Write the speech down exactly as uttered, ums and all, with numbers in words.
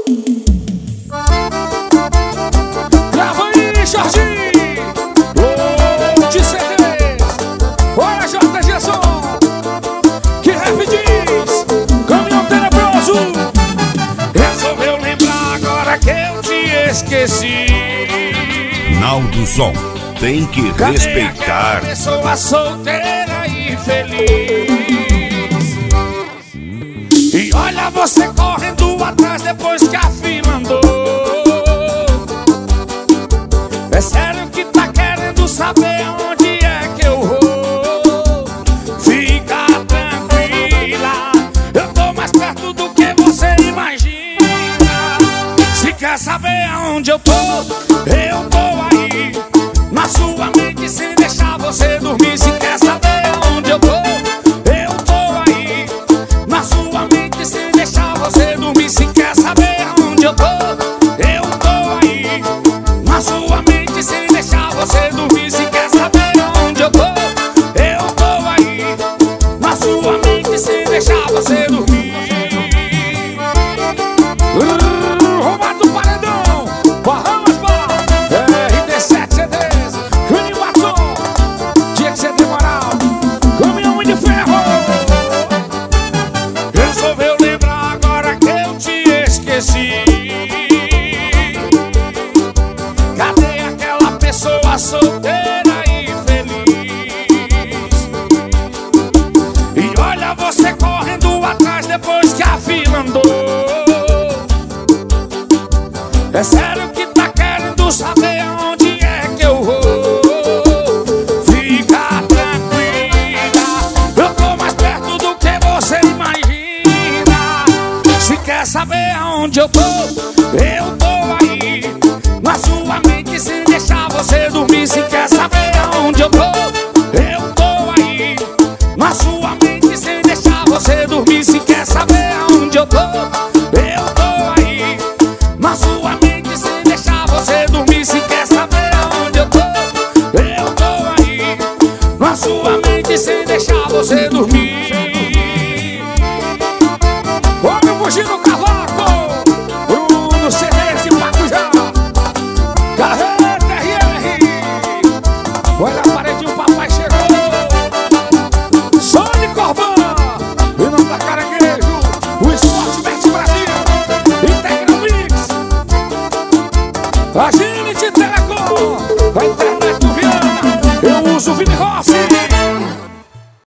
Grava aí, Jorginho. Lote C D. Bora, J. Gerson. Que rap diz? Caminhão tenebroso. Resolveu lembrar agora que eu te esqueci. Naldo Som tem que Cadê respeitar. aquela pessoa solteira e feliz? E olha você correndo atrás depois que a fila andou. É sério que tá querendo saber onde é que eu vou? Fica tranquila, eu tô mais perto do que você imagina. Se quer saber aonde eu tô, eu tô aí na sua mente sem deixar você dormir. Se quer saber aonde eu tô, eu tô aí na sua mente sem deixar você dormir. Se quer saber aonde eu tô, eu tô aí na sua mente sem deixar você dormir. Se quer saber aonde eu tô, eu tô aí na sua mente sem deixar você dormir. Uh, roubado do paredão, Bahamas Bar, R D sete C Ds, Rani Watson, tinha que ser demoral, caminhão de ferro. Resolveu lembrar agora que eu te esqueci. Cadê aquela pessoa solteira e feliz? E olha você correndo atrás depois que a fila andou. É sério que tá querendo saber onde é que eu vou? Fica tranquila, eu tô mais perto do que você imagina. Se quer saber aonde eu tô, eu tô aí na sua mente sem deixar você dormir. Se quer saber aonde eu tô, eu tô aí na sua mente sem deixar você dormir. Se quer saber aonde eu tô, eu tô aí na sua mente sem deixar você dormir. Se quer saber aonde eu tô, eu tô aí na sua mente sem deixar você dormir. Olha o bugio no cavaco, Bruno C D de Pacujá, Carreta R R. Olha a parede, o papai chegou. Som de Corvão.